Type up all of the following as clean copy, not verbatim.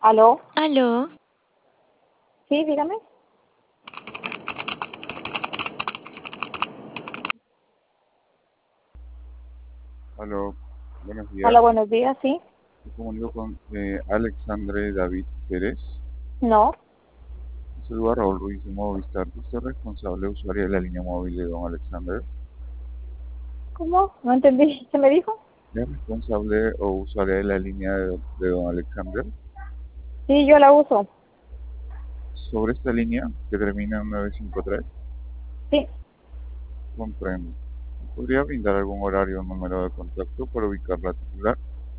¿Aló? Aló, Sí, dígame. Aló, buenos días. Hola, buenos días, sí. Me comunico con Alexandre David Pérez. No. Saluda Raúl Ruiz de Movistar. ¿Usted es responsable usuario de la línea móvil de don Alexander? ¿Cómo? No entendí. ¿Qué me dijo? ¿Es responsable o usuaria de la línea de don Alexander? Sí, yo la uso. Sobre esta línea que termina en 953, Sí. comprendo. ¿Podría brindar algún horario o número de contacto para ubicar la titular?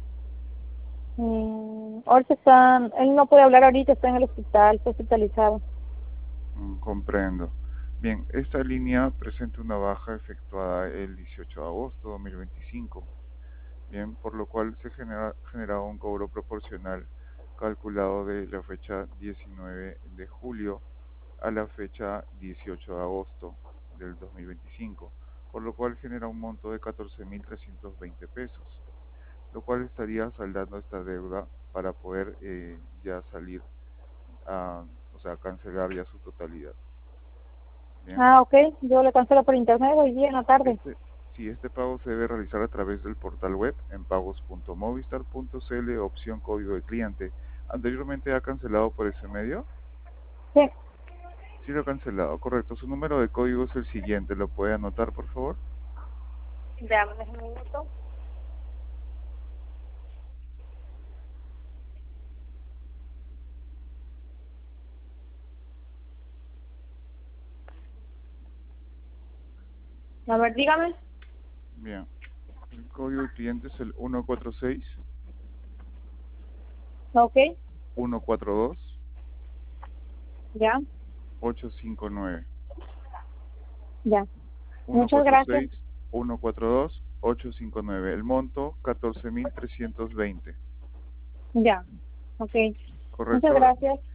Ahorita están... Él no puede hablar ahorita, está en el hospital, está hospitalizado. Comprendo. Bien, esta línea presenta una baja efectuada el 18 de agosto de 2025. Bien, por lo cual se genera un cobro proporcional calculado de la fecha 19 de julio a la fecha 18 de agosto del 2025, por lo cual genera un monto de 14.320 pesos, lo cual estaría saldando esta deuda para poder ya salir o sea, cancelar ya su totalidad. Bien. Ah, ok. Yo le cancelo por internet hoy día en la tarde. Este pago se debe realizar a través del portal web en pagos.movistar.cl, opción código de cliente. ¿Anteriormente ha cancelado por ese medio? Sí. Sí lo ha cancelado, correcto. Su número de código es el siguiente, ¿lo puede anotar, por favor? Dame un minuto. A ver, dígame. Bien. El código de cliente es el 146 Ok. 142 Ya. 859. Ya. Muchas gracias. 146 142 859. El monto 14.320. Ya. Ok. Muchas ¿Correcto? gracias.